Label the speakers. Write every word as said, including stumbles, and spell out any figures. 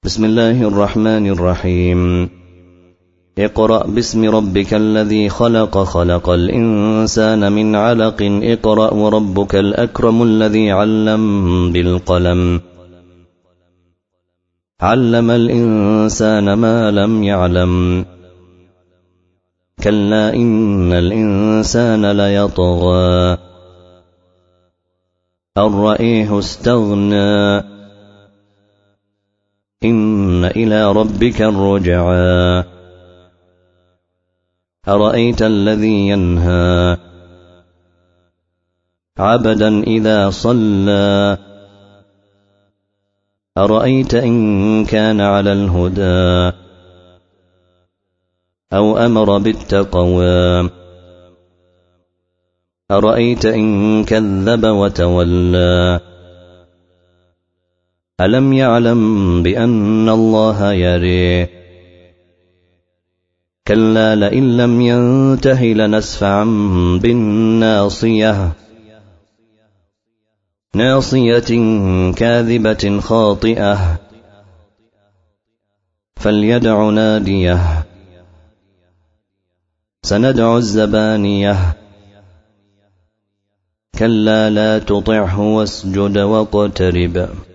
Speaker 1: بسم الله الرحمن الرحيم. اقرأ باسم ربك الذي خلق خلق الإنسان من علق اقرأ وربك الأكرم الذي علم بالقلم علم الإنسان ما لم يعلم كلا إن الإنسان ليطغى أن رآه استغنى إن إلى ربك الرجعى أرأيت الذي ينهى عبدا إذا صلى أرأيت إن كان على الهدى أو أمر بالتقوى أرأيت إن كذب وتولى ألم يعلم بأن الله يرى كلا لئن لم ينته لنسفعا بالناصية ناصية كاذبة خاطئة فليدع ناديه سندع الزبانية كلا لا تطعه واسجد واقترب